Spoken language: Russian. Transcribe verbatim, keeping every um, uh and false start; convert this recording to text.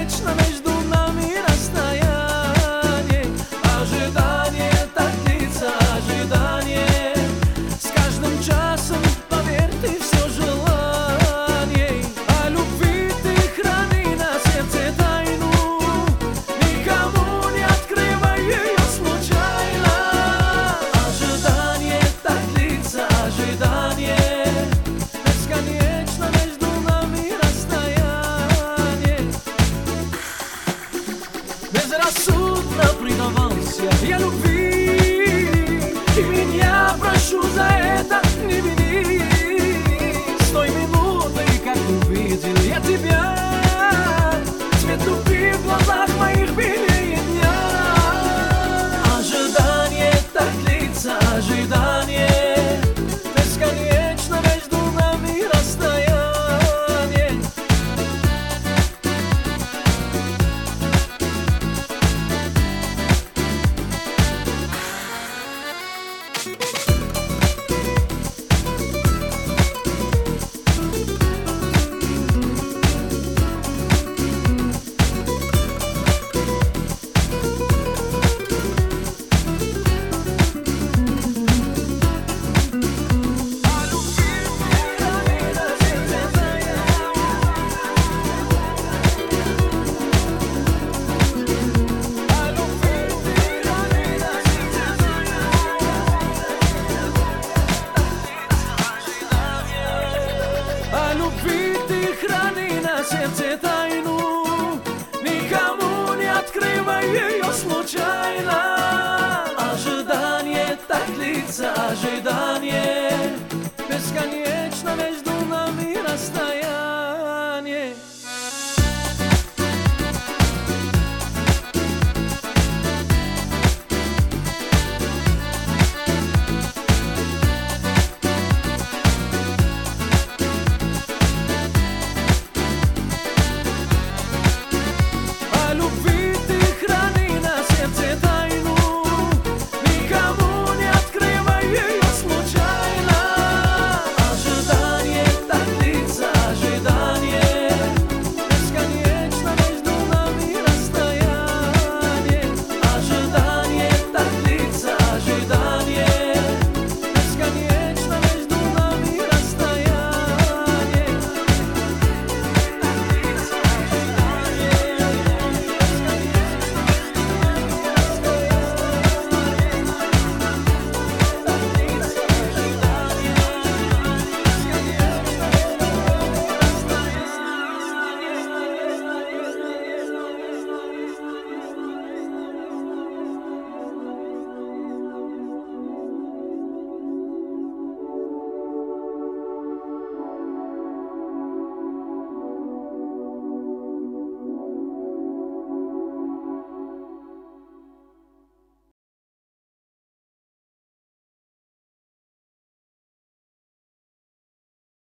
бесконечно между нами расстояние. Ожидание так длится, ожидание. С каждым часом, поверь, ты все желаний. О любви ты храни на сердце тайну, никому не открывай ее случайно. Ожидание так длится, ожидание. Бесконечно между нами расстояние. Безрассудно предавался я любви, и меня прошу за это не вини. С той минуты, как увидел я тебя, цвет любви в глазах моих белее дня. Ожидание так длится, ожидание. Бесконечно между нами расстояние. О любви ты храни на сердце тайну, никому не открывай ее случайно. Ожидание так длится, ожидание.